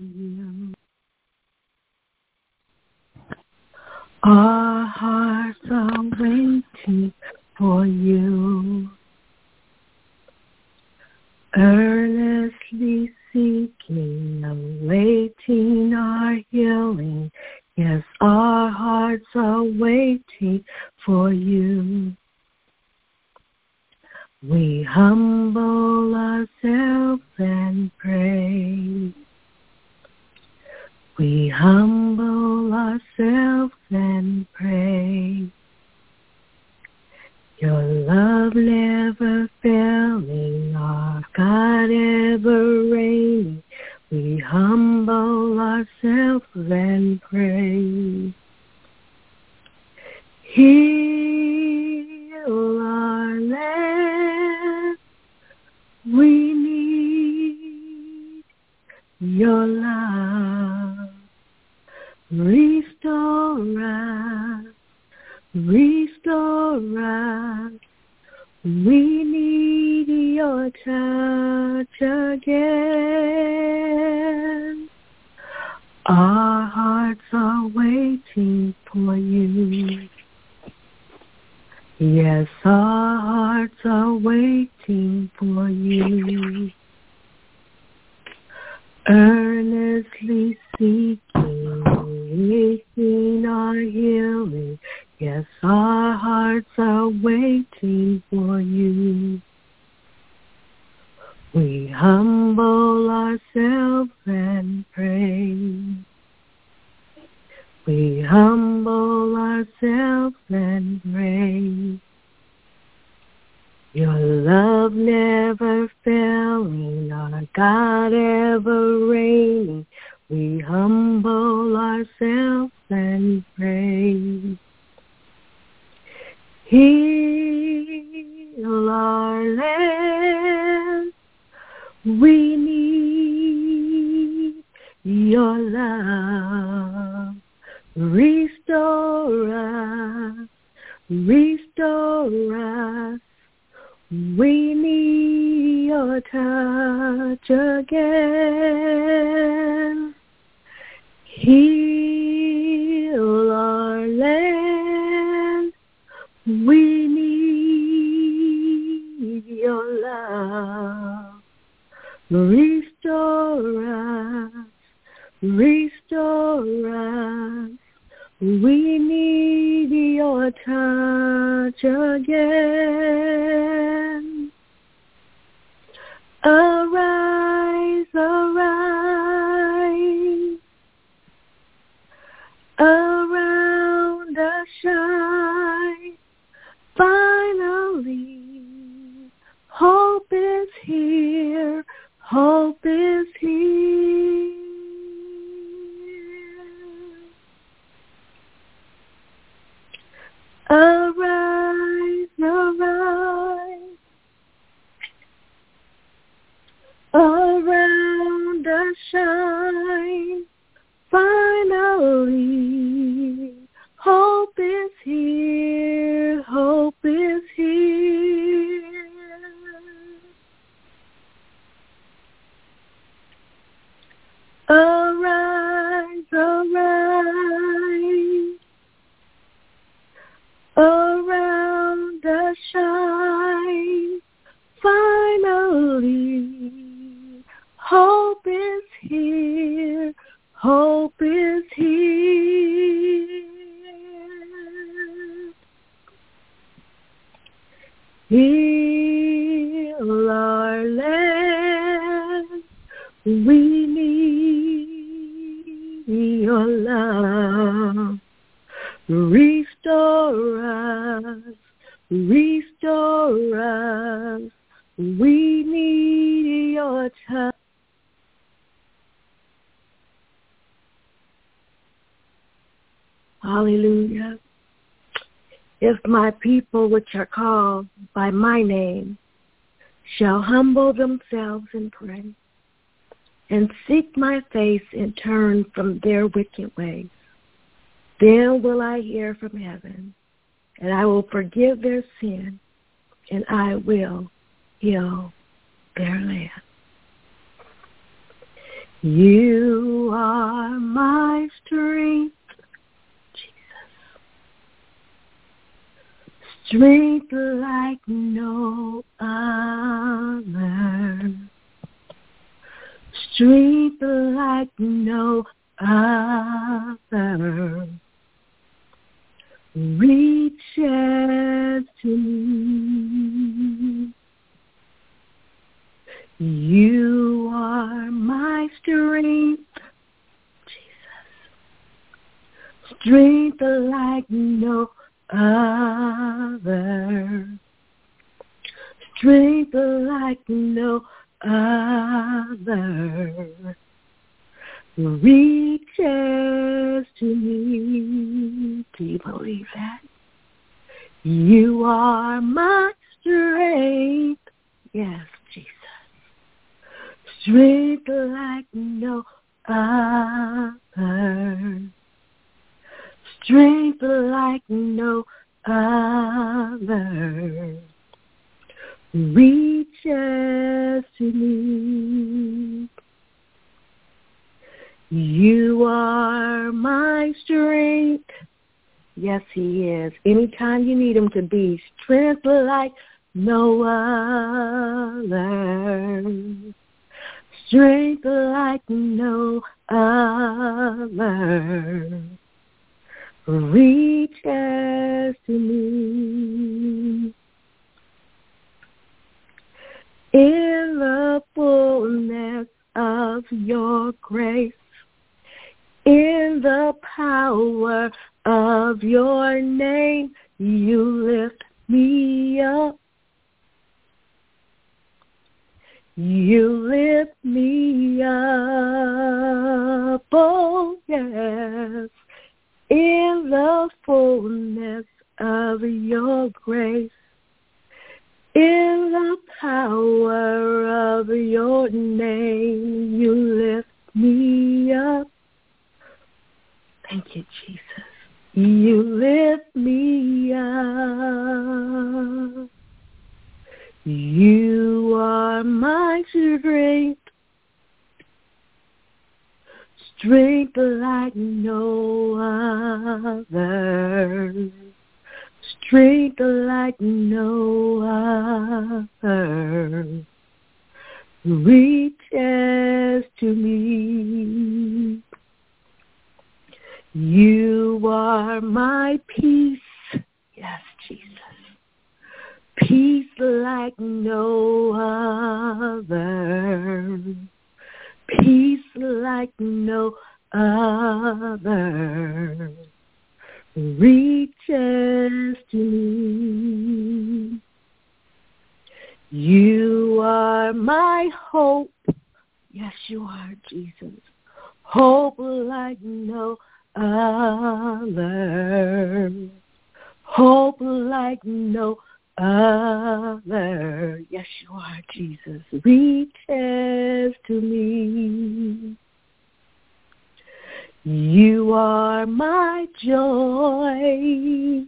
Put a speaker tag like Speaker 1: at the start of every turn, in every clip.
Speaker 1: you. Our hearts are waiting for you, earnestly seeking, awaiting our healing. Yes, our hearts are waiting for you. We humble ourselves and pray. We humble ourselves and pray. Your love never failing, our God ever reigning. We humble ourselves and pray. Heal our land. We need your love. Restore us. Restore us. We need your touch again. Our hearts are waiting for you. Yes, our hearts are waiting for you. Earnestly seeking, waiting our healing. Yes, our hearts are waiting for you. We humble ourselves and pray. We humble ourselves and pray. Your love never failing, our God ever reigning. We humble ourselves and pray. Heal our land. We need your love. Restore us. Restore us. We need your touch again. Heal our land. We need your love. Restore us. Restore us. We need your touch again. Arise, arise. Around us shine. Finally, hope is here. Hope is here. Arise, arise, around us shine. Finally, hope is here, hope is here. Arise, arise. Around us shine, finally, hope is here, hope is here. Heal our land, we need your love. Restore us, restore us. We need your touch. Hallelujah. If my people, which are called by my name, shall humble themselves and pray, and seek my face and turn from their wicked ways, then will I hear from heaven, and I will forgive their sin, and I will heal their land. You are my strength, Jesus. Strength like no other. Strength like no other. Reaches to me. You are my strength, Jesus. Strength like no other. Strength like no other. Reaches to me. Do you believe that? You are my strength. Yes, Jesus. Strength like no other. Strength like no other. Reaches to me. You are my strength. Yes, he is. Anytime you need him to be. Strength like no other. Strength like no other. Reaches to me. In the fullness of your grace, in the power of your name, you lift me up. You lift me up, oh yes, in the fullness of your grace, in the power of your name, you lift me up. Thank you, Jesus. You lift me up. You are my strength. Strength like no other. Strength like no other. Reaches to me. You are my peace. Yes, Jesus. Peace like no other. Peace like no other. Reaches to me. You are my hope. Yes, you are, Jesus. Hope like no other. Hope like no other. Yes, you are, Jesus. Reaches to me. You are my joy.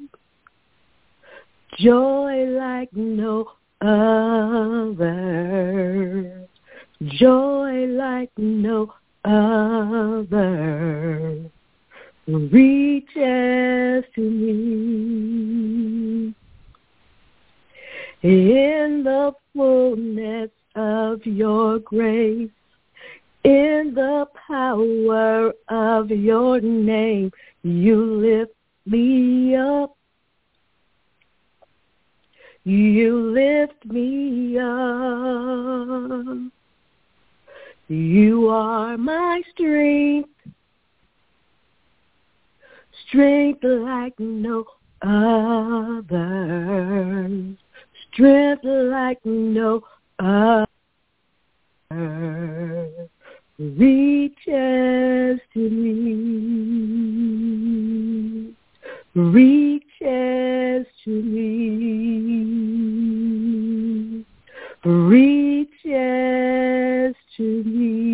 Speaker 1: Joy like no other. Joy like no other. Reaches to me. In the fullness of your grace, in the power of your name, you lift me up. You lift me up. You are my strength. Strength like no other. Strength like no other. Reaches to me. Reaches to me. Reaches to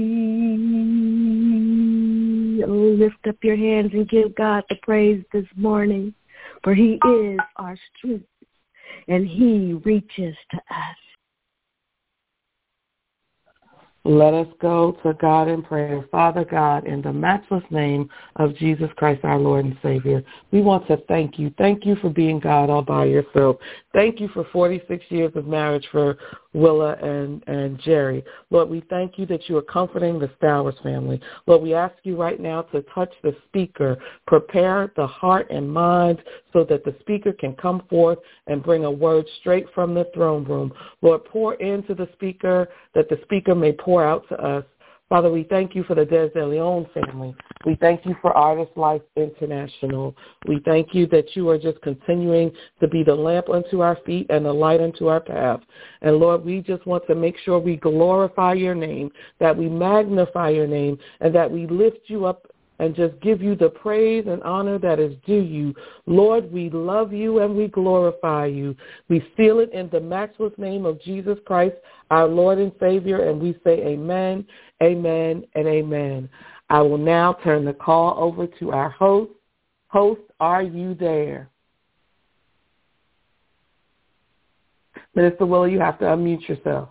Speaker 1: me. Oh, lift up your hands and give God the praise this morning, for he is our strength and he reaches to us.
Speaker 2: Let us go to God in prayer. Father God, in the matchless name of Jesus Christ, our Lord and Savior, we want to thank you. Thank you for being God all by yourself. Thank you for 46 years of marriage for Willa and Jerry. Lord, we thank you that you are comforting the Stowers family. Lord, we ask you right now to touch the speaker, prepare the heart and mind so that the speaker can come forth and bring a word straight from the throne room. Lord, pour into the speaker that the speaker may pour out to us. Father, we thank you for the Des De Leon family. We thank you for Artist Life International. We thank you that you are just continuing to be the lamp unto our feet and the light unto our path. And Lord, we just want to make sure we glorify your name, that we magnify your name, and that we lift you up and just give you the praise and honor that is due you. Lord, we love you and we glorify you. We seal it in the matchless name of Jesus Christ, our Lord and Savior, and we say amen, amen, and amen. I will now turn the call over to our host. Host, are you there? Minister Willa, you have to unmute yourself.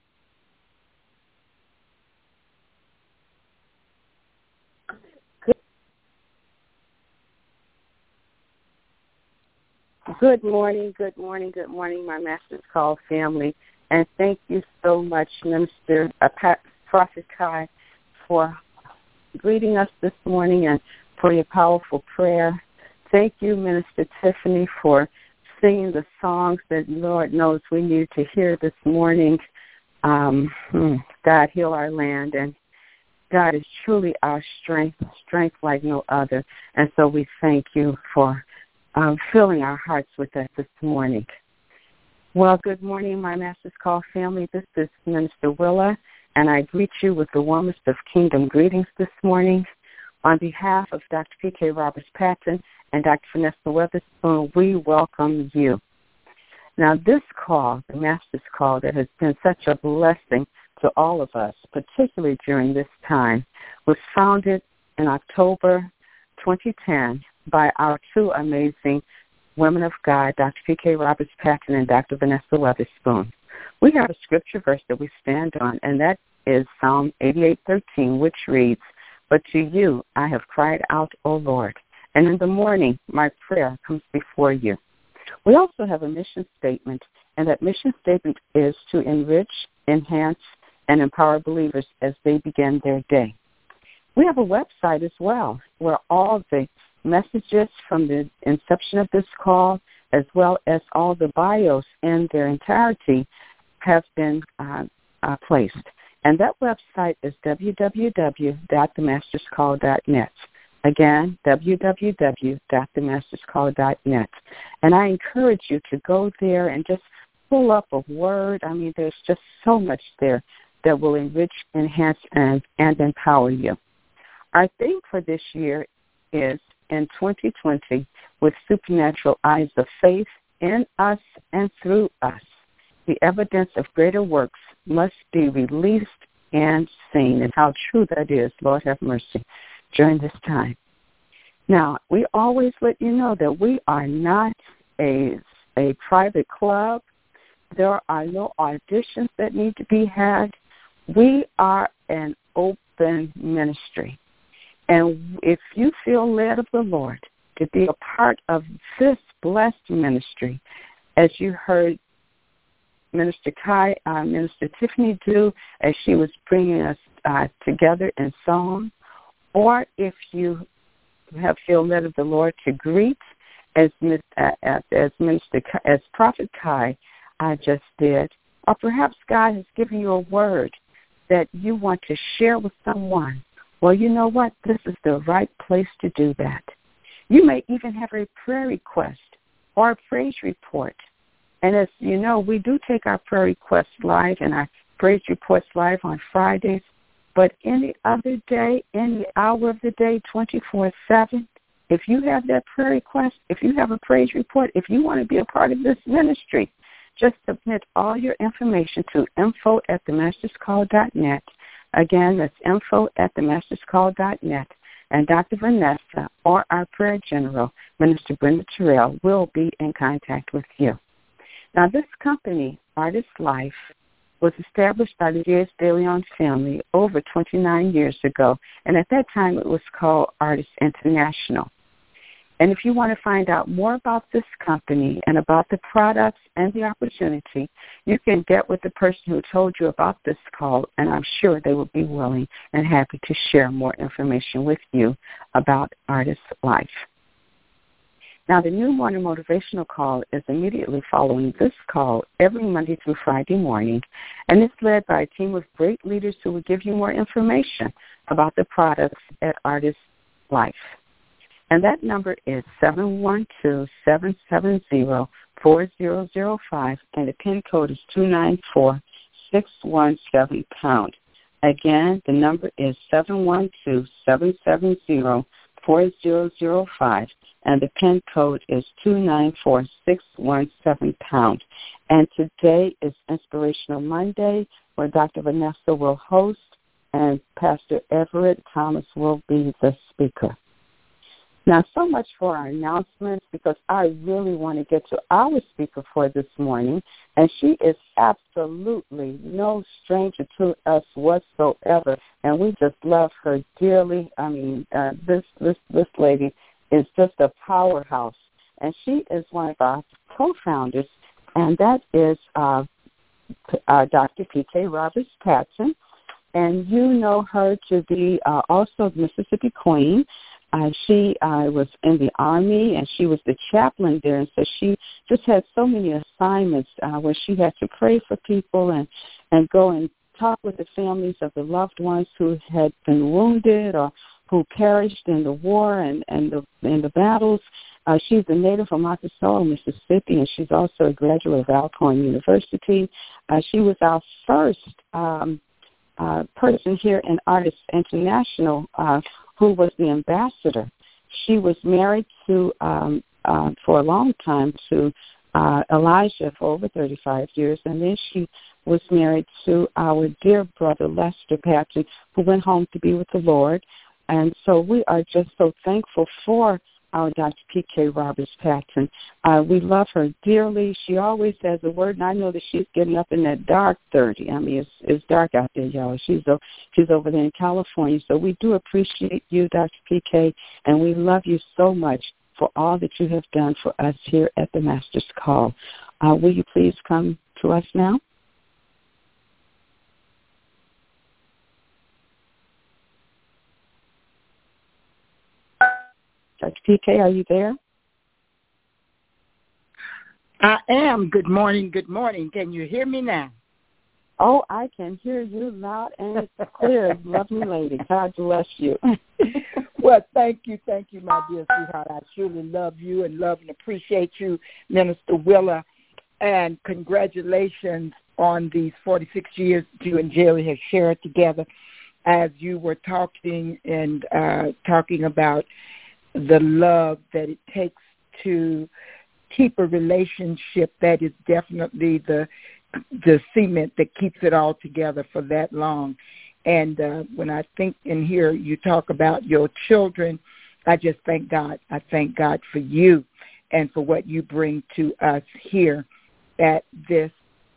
Speaker 3: Good morning, my Master's Call family. And thank you so much, Minister Prophet Kai, for greeting us this morning and for your powerful prayer. Thank you, Minister Tiffany, for singing the songs that Lord knows we need to hear this morning. God, heal our land. And God is truly our strength like no other. And so we thank you for filling our hearts with that this morning. Well, good morning, my Master's Call family. This is Minister Willa, and I greet you with the warmest of kingdom greetings this morning. On behalf of Dr. P.K. Roberts-Patton and Dr. Vanessa Weatherspoon, we welcome you. Now, this call, the Master's Call, that has been such a blessing to all of us, particularly during this time, was founded in October 2010 by our two amazing women of God, Dr. P.K. Roberts-Patton and Dr. Vanessa Weatherspoon. We have a scripture verse that we stand on, and that is Psalm 88:13, which reads, "But to you I have cried out, O Lord, and in the morning my prayer comes before you." We also have a mission statement, and that mission statement is to enrich, enhance, and empower believers as they begin their day. We have a website as well, where all the messages from the inception of this call, as well as all the bios in their entirety, have been placed. And that website is www.themasterscall.net. Again, www.themasterscall.net. And I encourage you to go there and just pull up a word. I mean, there's just so much there that will enrich, enhance, and empower you. Our theme for this year is in 2020, with supernatural eyes of faith in us and through us. The evidence of greater works must be released and seen. And how true that is, Lord have mercy, during this time. Now, we always let you know that we are not a private club. There are no auditions that need to be had. We are an open ministry. And if you feel led of the Lord to be a part of this blessed ministry, as you heard Minister Tiffany do as she was bringing us together in song, or if you feel led of the Lord to greet, as Prophet Kai just did, or perhaps God has given you a word that you want to share with someone, well, you know what? This is the right place to do that. You may even have a prayer request or a praise report. And as you know, we do take our prayer requests live and our praise reports live on Fridays. But any other day, any hour of the day, 24/7, if you have that prayer request, if you have a praise report, if you want to be a part of this ministry, just submit all your information to info@themasterscall.net. Again, that's info@themasterscall.net. And Dr. Vanessa or our prayer general, Minister Brenda Terrell, will be in contact with you. Now, this company, Artist Life, was established by the Diaz de Leon family over 29 years ago, and at that time it was called Artists International. And if you want to find out more about this company and about the products and the opportunity, you can get with the person who told you about this call, and I'm sure they will be willing and happy to share more information with you about Artist Life. Now, the new morning motivational call is immediately following this call every Monday through Friday morning, and it's led by a team of great leaders who will give you more information about the products at Artist Life. And that number is 712-770-4005, and the PIN code is 294617#. Again, the number is 712-770-4005, and the PIN code is 294617#. And today is Inspirational Monday, where Dr. Vanessa will host, and Pastor Everett Thomas will be the speaker. Now, so much for our announcements, because I really want to get to our speaker for this morning, and she is absolutely no stranger to us whatsoever, and we just love her dearly. I mean, this lady is just a powerhouse, and she is one of our co-founders, and that is Dr. P.K. Roberts-Patton, and you know her to be also the Mississippi Queen. She was in the Army, and she was the chaplain there, and so she just had so many assignments where she had to pray for people and go and talk with the families of the loved ones who had been wounded or who perished in the war and the battles. She's a native of Monticello, Mississippi, and she's also a graduate of Alcorn University. She was our first person here in Artists International who was the ambassador. She was married to, for a long time, to Elijah for over 35 years, and then she was married to our dear brother Lester Patton, who went home to be with the Lord. And so we are just so thankful for our Dr. P.K. Roberts-Patton. We love her dearly. She always has a word, and I know that she's getting up in that dark 30. I mean, it's dark out there, y'all. She's over there in California. So we do appreciate you, Dr. P.K., and we love you so much for all that you have done for us here at the Master's Call. Will you please come to us now? Dr. P.K., are you there?
Speaker 4: I am. Good morning. Good morning. Can you hear me now?
Speaker 3: Oh, I can hear you loud and clear. Lovely lady. God bless you.
Speaker 4: Well, thank you, my dear sweetheart. I truly love you and love and appreciate you, Minister Willa. And congratulations on these 46 years that you and Jerry have shared together. As you were talking and talking about the love that it takes to keep a relationship, that is definitely the cement that keeps it all together for that long. And when I think and hear you talk about your children, I just thank God. I thank God for you and for what you bring to us here at this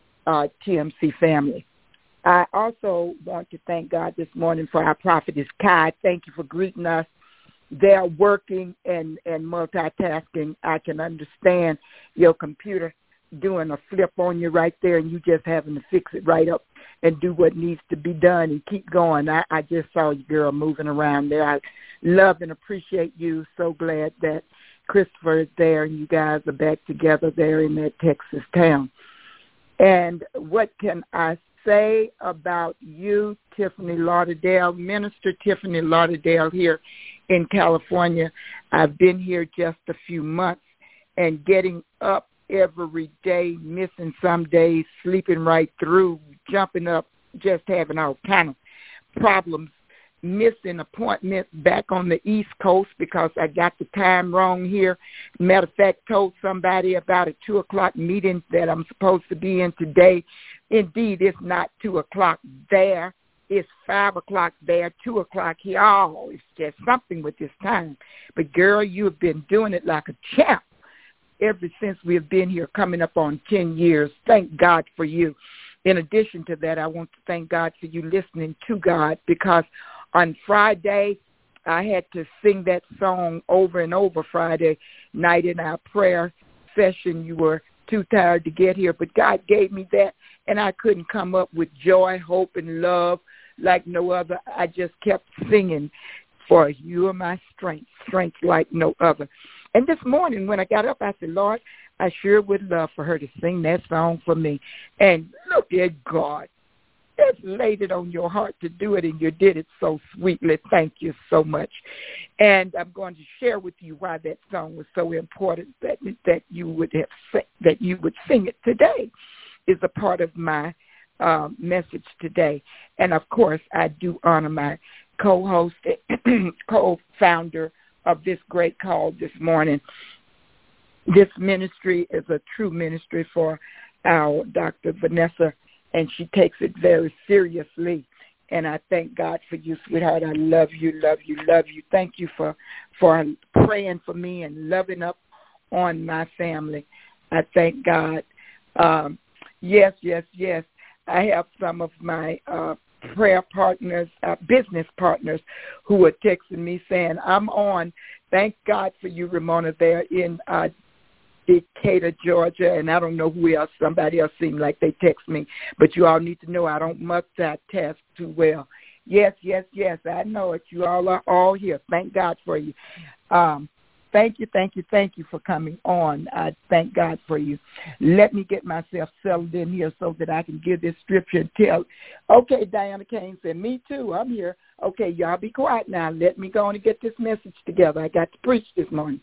Speaker 4: TMC family. I also want to thank God this morning for our prophetess Kai. Thank you for greeting us. They're working and multitasking. I can understand your computer doing a flip on you right there, and you just having to fix it right up and do what needs to be done and keep going. I just saw you, girl, moving around there. I love and appreciate you. So glad that Christopher is there and you guys are back together there in that Texas town. And what can I say about you, Tiffany Lauderdale, Minister Tiffany Lauderdale here in California? I've been here just a few months, and getting up every day, missing some days, sleeping right through, jumping up, just having all kind of problems, missing appointments back on the East Coast because I got the time wrong here. Matter of fact, told somebody about a 2 o'clock meeting that I'm supposed to be in today. Indeed, it's not 2 o'clock there. It's 5 o'clock there, 2 o'clock here. Oh, it's just something with this time. But, girl, you have been doing it like a champ ever since we have been here, coming up on 10 years. Thank God for you. In addition to that, I want to thank God for you listening to God, because on Friday, I had to sing that song over and over Friday night in our prayer session. You were too tired to get here, but God gave me that, and I couldn't come up with joy, hope, and love like no other. I just kept singing, for you are my strength, strength like no other. And this morning when I got up, I said, Lord, I sure would love for her to sing that song for me. And look at God. Just laid it on your heart to do it, and you did it so sweetly. Thank you so much. And I'm going to share with you why that song was so important that you would sing it today. Is a part of my message today. And of course, I do honor my co-host, co-founder of this great call this morning. This ministry is a true ministry for our Dr. Vanessa, and she takes it very seriously. And I thank God for you, sweetheart. I love you, love you, love you. Thank you for praying for me and loving up on my family. I thank God. Yes. I have some of my prayer partners, business partners, who are texting me saying, I'm on. Thank God for you, Ramona, there in Decatur, Georgia, and I don't know who else. Somebody else seemed like they text me, but you all need to know I don't multitask too well. Yes, I know it. You all are all here. Thank God for you. Thank you for coming on. I thank God for you. Let me get myself settled in here so that I can give this scripture and tell. Okay, Diana Kane said, me too, I'm here. Okay, y'all be quiet now. Let me go on and get this message together. I got to preach this morning.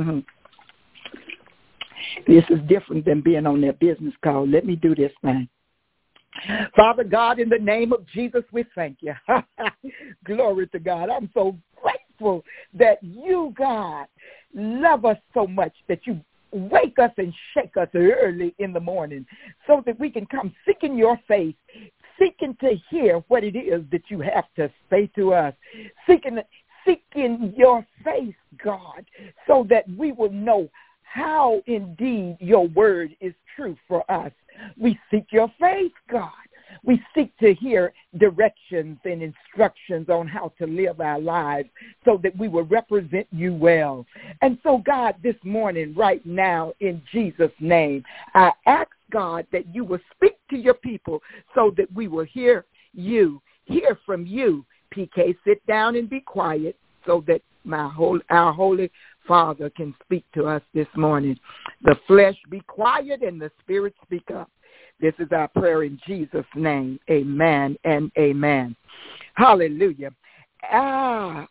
Speaker 4: This is different than being on their business call. Let me do this thing. Father God, in the name of Jesus, we thank you. Glory to God. I'm so grateful that you, God, love us so much that you wake us and shake us early in the morning so that we can come seeking your face, seeking to hear what it is that you have to say to us, seeking your face, God, so that we will know how indeed your word is true for us. We seek your face, God. We seek to hear directions and instructions on how to live our lives so that we will represent you well. And so, God, this morning, right now, in Jesus' name, I ask, God, that you will speak to your people so that we will hear from you. PK, sit down and be quiet so that our Holy Father can speak to us this morning. The flesh be quiet and the spirit speak up. This is our prayer in Jesus' name. Amen and amen. Hallelujah. God,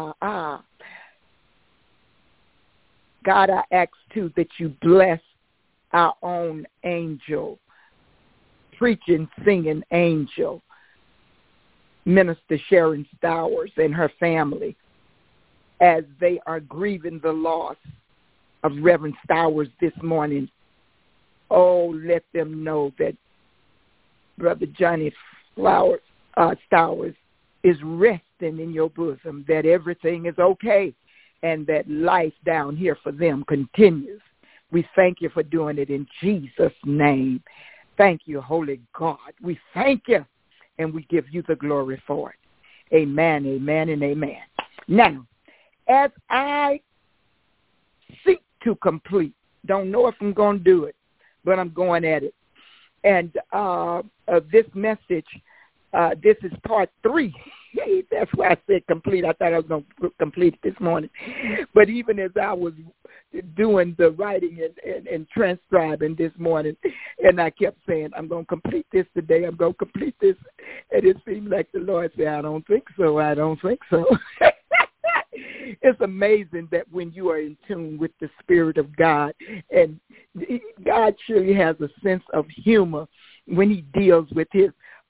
Speaker 4: I ask, too, that you bless our own angel, preaching, singing angel, Minister Sharon Stowers and her family, as they are grieving the loss of Reverend Stowers this morning. Oh, let them know that Brother Johnny Stowers is resting in your bosom, that everything is okay, and that life down here for them continues. We thank you for doing it in Jesus' name. Thank you, Holy God. We thank you, and we give you the glory for it. Amen, amen, and amen. Now, as I seek to complete, don't know if I'm going to do it, but I'm going at it. And this message, this is part 3. That's why I said complete. I thought I was going to complete it this morning. But even as I was doing the writing and transcribing this morning, and I kept saying, I'm going to complete this today. I'm going to complete this. And it seemed like the Lord said, I don't think so. I don't think so. It's amazing that when you are in tune with the Spirit of God, and God surely has a sense of humor when he deals with his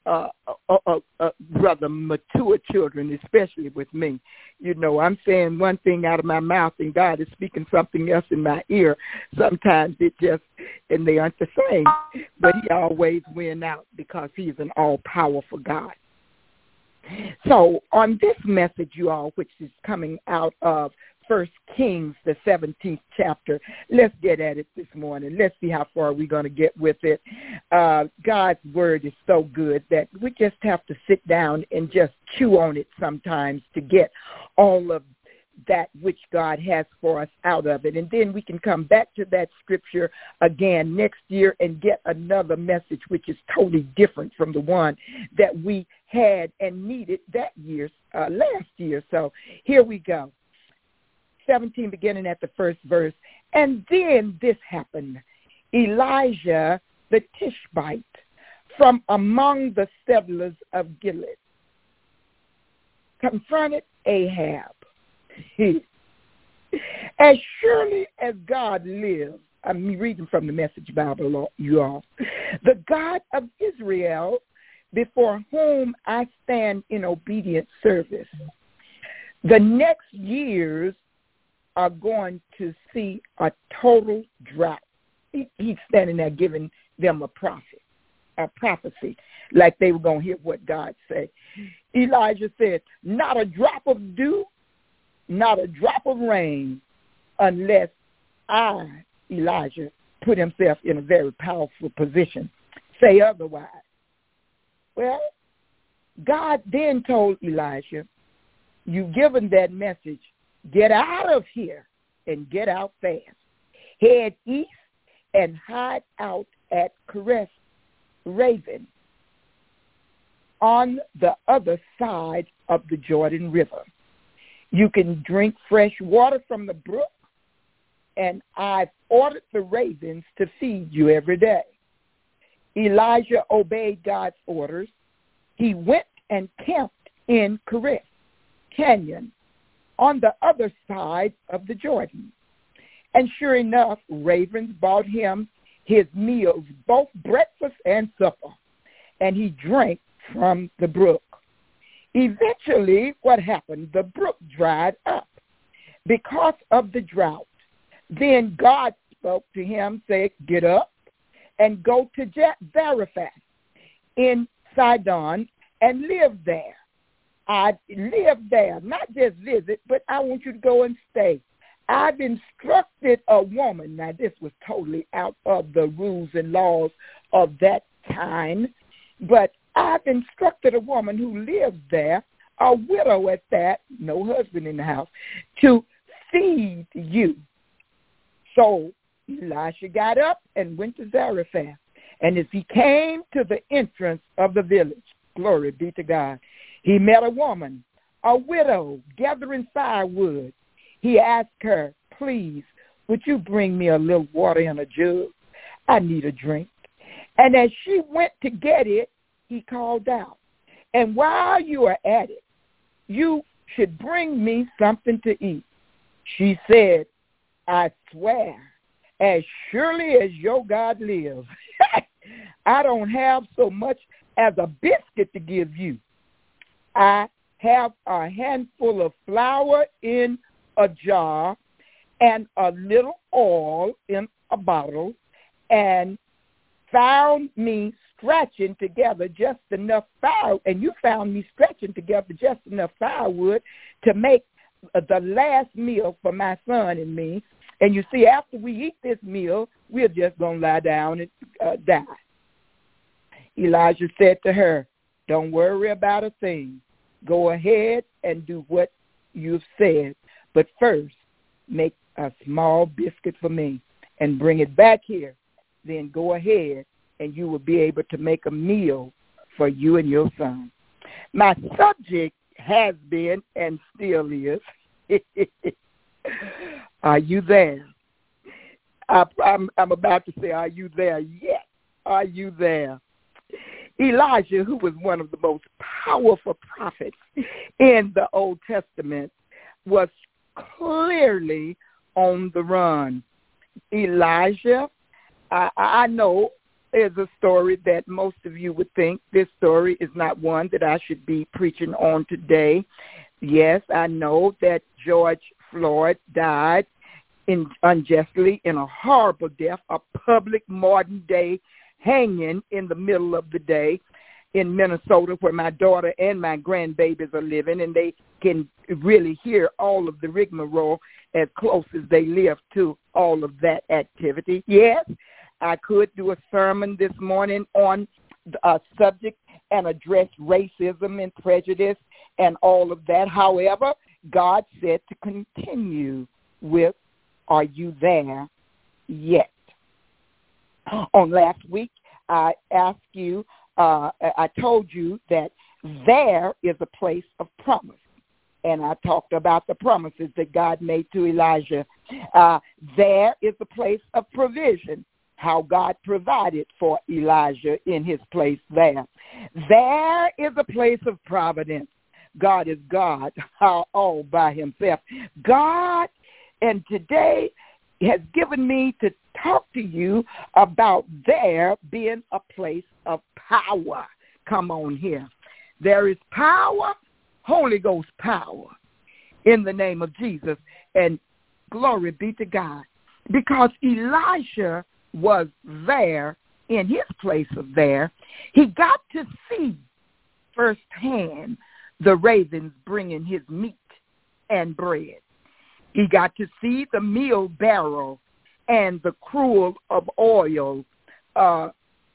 Speaker 4: rather mature children, especially with me. You know, I'm saying one thing out of my mouth and God is speaking something else in my ear. Sometimes and they aren't the same, but he always wins out because he's an all-powerful God. So on this message, you all, which is coming out of 1 Kings, the 17th chapter. Let's get at it this morning. Let's see how far we're going to get with it. God's word is so good that we just have to sit down and just chew on it sometimes to get all of that which God has for us out of it. And then we can come back to that scripture again next year and get another message which is totally different from the one that we had and needed that year, last year. So here we go. 17, beginning at the first verse. And then this happened. Elijah the Tishbite from among the settlers of Gilead confronted Ahab. As surely as God lives, I'm reading from the Message Bible, you all, the God of Israel, before whom I stand in obedient service, the next years are going to see a total drought. He's standing there giving them a prophecy, like they were going to hear what God said. Elijah said, not a drop of dew, not a drop of rain, unless I, Elijah, put himself in a very powerful position, say otherwise. Well, God then told Elijah, you've given that message, get out of here and get out fast. Head east and hide out at Kerith Raven on the other side of the Jordan River. You can drink fresh water from the brook, and I've ordered the ravens to feed you every day. Elijah obeyed God's orders. He went and camped in Kerith Canyon on the other side of the Jordan. And sure enough, ravens brought him his meals, both breakfast and supper, and he drank from the brook. Eventually, what happened? The brook dried up because of the drought. Then God spoke to him, said, get up and go to Zarephath in Sidon and live there. I live there, not just visit, but I want you to go and stay. I've instructed a woman, now this was totally out of the rules and laws of that time, but I've instructed a woman who lives there, a widow at that, no husband in the house, to feed you. So Elisha got up and went to Zarephath. And as he came to the entrance of the village, glory be to God, he met a woman, a widow, gathering firewood. He asked her, please, would you bring me a little water in a jug? I need a drink. And as she went to get it, he called out, and while you are at it, you should bring me something to eat. She said, I swear, as surely as your God lives, I don't have so much as a biscuit to give you. I have a handful of flour in a jar and a little oil in a bottle, and found me scratching together just enough fire, and you found me scratching together just enough firewood to make the last meal for my son and me. And you see, after we eat this meal, we're just going to lie down and die. Elijah said to her, don't worry about a thing. Go ahead and do what you've said. But first, make a small biscuit for me and bring it back here. Then go ahead and you will be able to make a meal for you and your son. My subject has been and still is, are you there? I'm about to say, are you there yet? Are you there? Elijah, who was one of the most powerful prophets in the Old Testament, was clearly on the run. Elijah, I know, is a story that most of you would think this story is not one that I should be preaching on today. Yes, I know that George Floyd died unjustly in a horrible death, a public modern-day hanging in the middle of the day. in Minnesota where my daughter and my grandbabies are living, and they can really hear all of the rigmarole as close as they live to all of that activity. Yes, I could do a sermon this morning on a subject and address racism and prejudice and all of that. However, God said to continue with, are you there yet? On last week, I asked you, I told you that there is a place of promise. And I talked about the promises that God made to Elijah. There is a place of provision, how God provided for Elijah in his place there. There is a place of providence. God is God all by himself. God, and today, has given me to talk to you about there being a place of power. Come on here. There is power, Holy Ghost power, in the name of Jesus, and glory be to God. Because Elisha was there in his place of there, he got to see firsthand the ravens bringing his meat and bread. He got to see the meal barrel and the cruel of oil at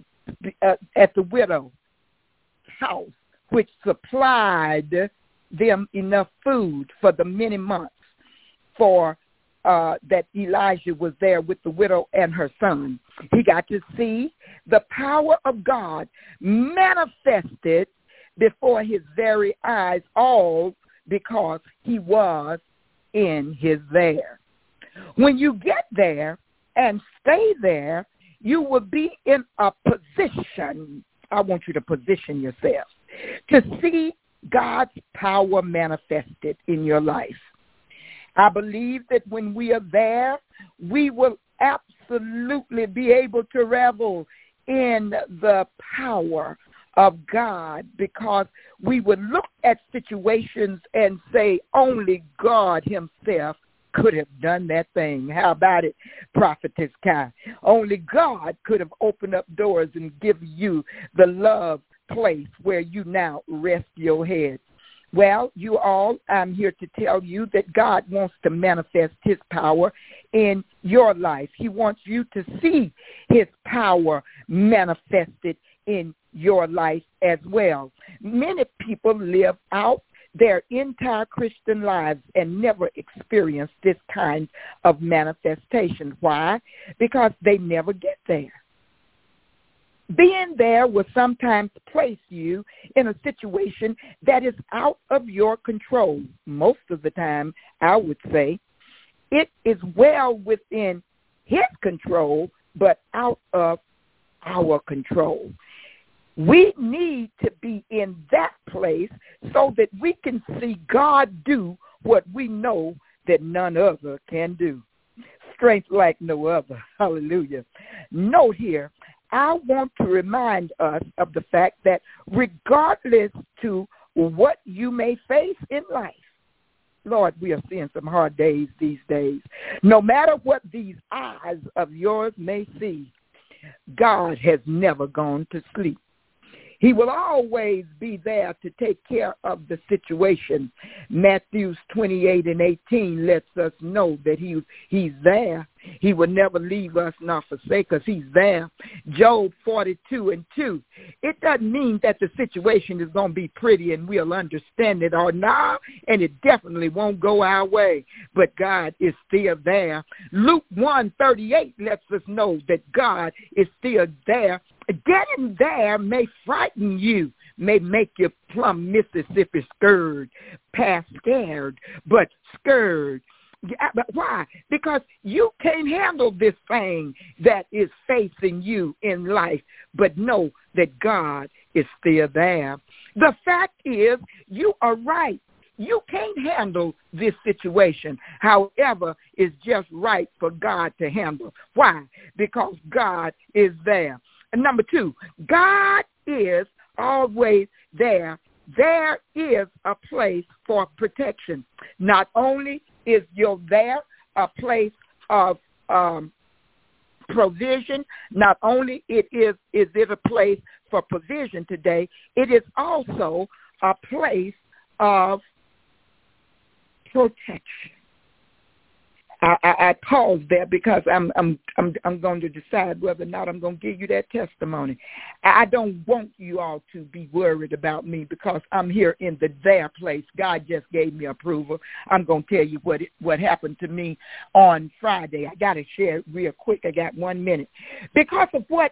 Speaker 4: the widow's house, which supplied them enough food for the many months for that Elijah was there with the widow and her son. He got to see the power of God manifested before his very eyes, all because he was in his there. When you get there and stay there, you will be in a position, I want you to position yourself, to see God's power manifested in your life. I believe that when we are there, we will absolutely be able to revel in the power of God, because we would look at situations and say only God himself could have done that thing. How about it, Prophetess Kai? Only God could have opened up doors and given you the love place where you now rest your head. Well, you all, I'm here to tell you that God wants to manifest his power in your life. He wants you to see his power manifested in your life as well. Many people live out their entire Christian lives and never experience this kind of manifestation. Why? Because they never get there. Being there will sometimes place you in a situation that is out of your control. Most of the time, I would say, it is well within his control, but out of our control. We need to be in that place so that we can see God do what we know that none other can do. Strength like no other. Hallelujah. Note here, I want to remind us of the fact that regardless to what you may face in life, Lord, we are seeing some hard days these days. No matter what these eyes of yours may see, God has never gone to sleep. He will always be there to take care of the situation. Matthew 28:18 lets us know that he's there. He will never leave us nor forsake us. He's there. Job 42:2. It doesn't mean that the situation is going to be pretty and we'll understand it or not, and it definitely won't go our way. But God is still there. Luke 1:38 lets us know that God is still there. Getting there may frighten you, may make you plumb Mississippi past scared, but scared. But why? Because you can't handle this thing that is facing you in life, but know that God is still there. The fact is, you are right. You can't handle this situation. However, it's just right for God to handle. Why? Because God is there. And number two, God is always there. There is a place for protection. Not only is there a place of provision, not only is it a place for provision today, it is also a place of protection. I pause there because I'm going to decide whether or not I'm going to give you that testimony. I don't want you all to be worried about me because I'm here in the there place. God just gave me approval. I'm going to tell you what happened to me on Friday. I got to share it real quick. I got 1 minute. Because of what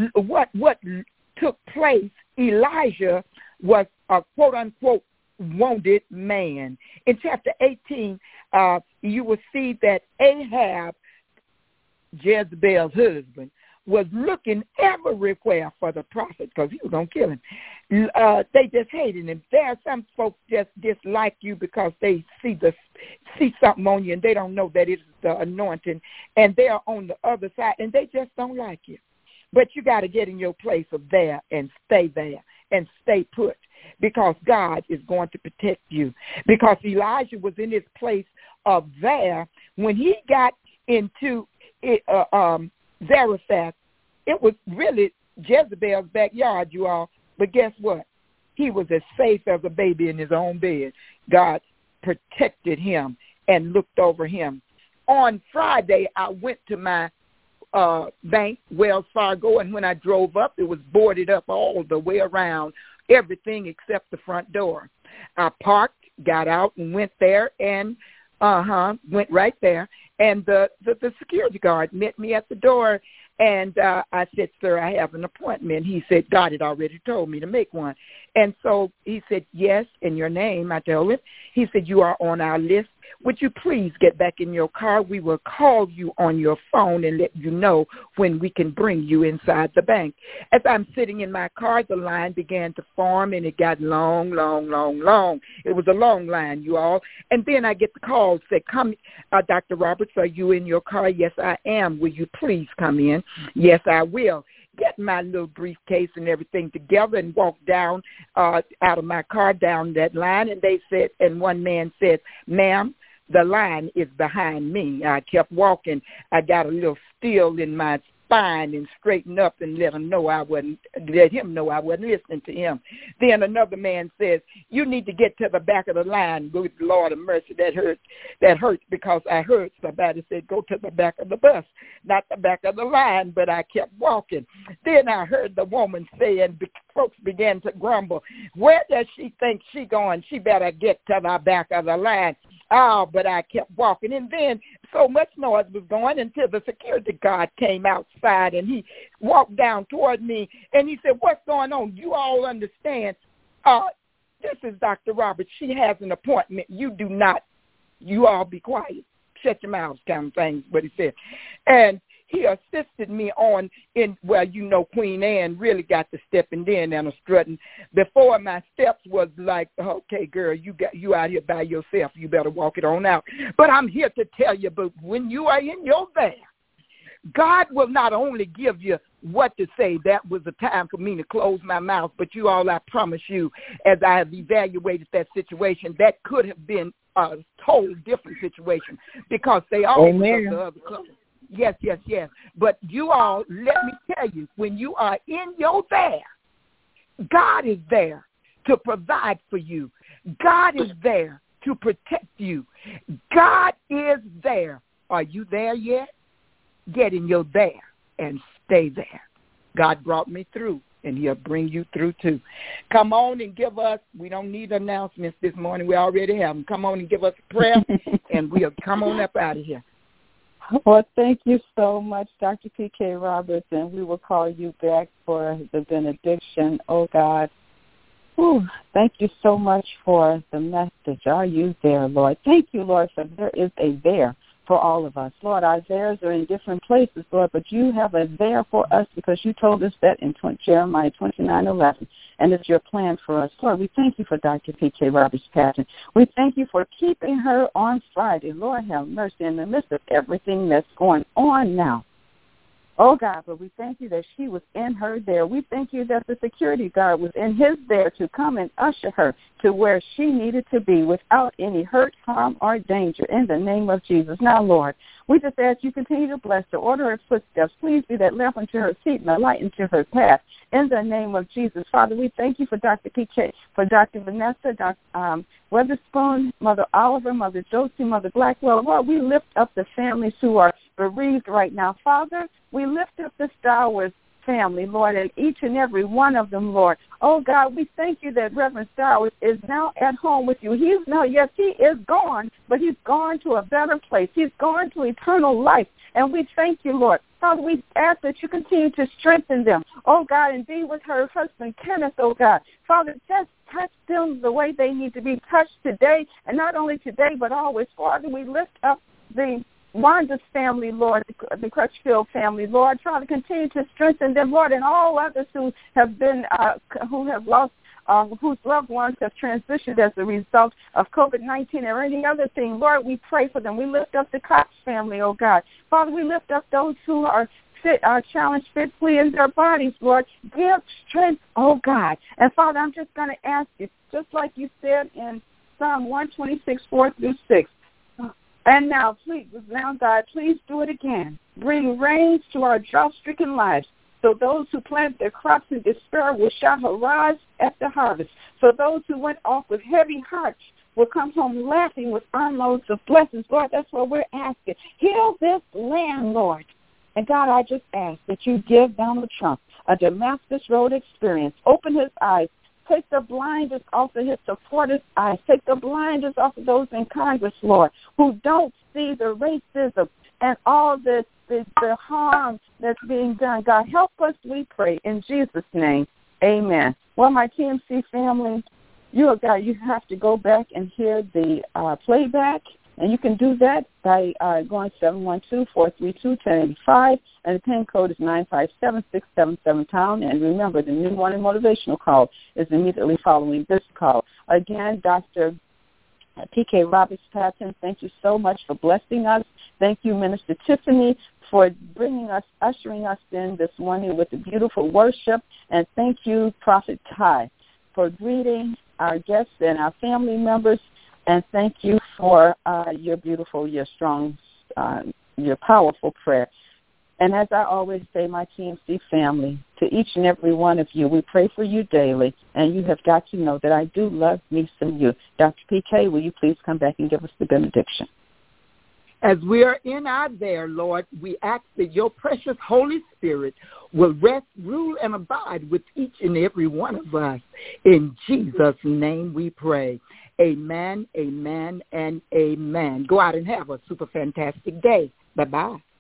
Speaker 4: took place, Elijah was a quote-unquote wounded man. In chapter 18, you will see that Ahab, Jezebel's husband, was looking everywhere for the prophet because he was going to kill him. They just hated him. There are some folks just dislike you because they see something on you and they don't know that it's the anointing, and they're on the other side and they just don't like you. But you got to get in your place of there and stay put, because God is going to protect you. Because Elijah was in his place of there. When he got into Zarephath, it was really Jezebel's backyard, you all. But guess what? He was as safe as a baby in his own bed. God protected him and looked over him. On Friday, I went to my bank, Wells Fargo, and when I drove up, it was boarded up all the way around, everything except the front door. I parked, got out, and went there, and went right there. And the security guard met me at the door, and I said, "Sir, I have an appointment." He said, "God had already told me to make one." And so he said, "Yes, and your name?" I told him. He said, "You are on our list. Would you please get back in your car? We will call you on your phone and let you know when we can bring you inside the bank." As I'm sitting in my car, the line began to form, and it got long, long, long, long. It was a long line, you all. And then I get the call, say, "Come, Dr. Roberts, are you in your car?" "Yes, I am. Will you please come in?" "Yes, I will." Get my little briefcase and everything together and walk down out of my car down that line. And they said, and one man said, "Ma'am, the line is behind me." I kept walking. I got a little still in my spine and straightened up and let him know I wasn't listening to him. Then another man says, "You need to get to the back of the line." Good Lord of mercy, that hurts because I heard somebody say, "Go to the back of the bus," not the back of the line, but I kept walking. Then I heard the woman say, and folks began to grumble, "Where does she think she going? She better get to the back of the line." Oh, but I kept walking. And then so much noise was going until the security guard came outside, and he walked down toward me, and he said, "What's going on? You all understand, this is Dr. Roberts. She has an appointment. You all be quiet. Shut your mouths," kind of thing, what he said. And he assisted me on Queen Anne really got to stepping in and strutting. Before my steps was like, "Okay, girl, you out here by yourself. You better walk it on out." But I'm here to tell you, but when you are in your there, God will not only give you what to say. That was the time for me to close my mouth. But you all, I promise you, as I have evaluated that situation, that could have been a total different situation because they all were the other color. Yes. But you all, let me tell you, when you are in your there, God is there to provide for you. God is there to protect you. God is there. Are you there yet? Get in your there and stay there. God brought me through, and he'll bring you through too. Come on and give us, we don't need announcements this morning. We already have them. Come on and give us a prayer, and we'll come on up out of here.
Speaker 3: Well, thank you so much, Dr. P.K. Roberts, and we will call you back for the benediction. Oh, God. Ooh, thank you so much for the message. Are you there, Lord? Thank you, Lord, for there is a there for all of us. Lord, our theirs are in different places, Lord, but you have a there for us because you told us that in Jeremiah 29:11, and it's your plan for us. Lord, we thank you for Dr. P.K. Roberts passing. We thank you for keeping her on Friday. Lord, have mercy in the midst of everything that's going on now. Oh, God, but we thank you that she was in her there. We thank you that the security guard was in his there to come and usher her to where she needed to be without any hurt, harm, or danger in the name of Jesus. Now, Lord, we just ask you continue to bless her, order her footsteps. Please be that lamp unto her feet and a light unto her path in the name of Jesus. Father, we thank you for Dr. PK, for Dr. Vanessa, Dr. Weatherspoon, Mother Oliver, Mother Josie, Mother Blackwell. Lord, we lift up the families who are bereaved right now. Father, we lift up the Stowers family, Lord, and each and every one of them, Lord. Oh, God, we thank you that Reverend Stowers is now at home with you. He is gone, but he's gone to a better place. He's gone to eternal life, and we thank you, Lord. Father, we ask that you continue to strengthen them, oh, God, and be with her husband, Kenneth, oh, God. Father, just touch them the way they need to be touched today, and not only today, but always. Father, we lift up the Wanda's family, Lord, the Crutchfield family, Lord, try to continue to strengthen them, Lord, and all others who have been, who have lost, whose loved ones have transitioned as a result of COVID-19 or any other thing. Lord, we pray for them. We lift up the Cox family, oh God. Father, we lift up those who are fit, are challenged physically in their bodies, Lord. Give strength, oh God. And Father, I'm just going to ask you, just like you said in Psalm 126, 4-6, and now, God, please do it again. Bring rains to our drought-stricken lives, so those who plant their crops in despair will shout hurrahs at the harvest. So those who went off with heavy hearts will come home laughing with armloads of blessings. Lord, that's what we're asking. Heal this land, Lord. And God, I just ask that you give Donald Trump a Damascus Road experience. Open his eyes. Take the blinders off of his supporters' eyes. Take the blinders off of those in Congress, Lord, who don't see the racism and all the harm that's being done. God, help us, we pray, in Jesus' name. Amen. Well, my TMC family, you have to go back and hear the playback, and you can do that by going 712-432-1085, and the PIN code is 957677#. And remember, the new morning motivational call is immediately following this call. Again, Dr. P.K. Roberts-Patton, thank you so much for blessing us. Thank you, Minister Tiffany, for ushering us in this morning with the beautiful worship. And thank you, Prophet Ty, for greeting our guests and our family members. And thank you for your beautiful, your strong, your powerful prayer. And as I always say, my TMC family, to each and every one of you, we pray for you daily, and you have got to know that I do love me some you. Dr. PK, will you please come back and give us the benediction?
Speaker 4: As we are in our there, Lord, we ask that your precious Holy Spirit will rest, rule, and abide with each and every one of us. In Jesus' name we pray. Amen, amen, and amen. Go out and have a super fantastic day. Bye-bye.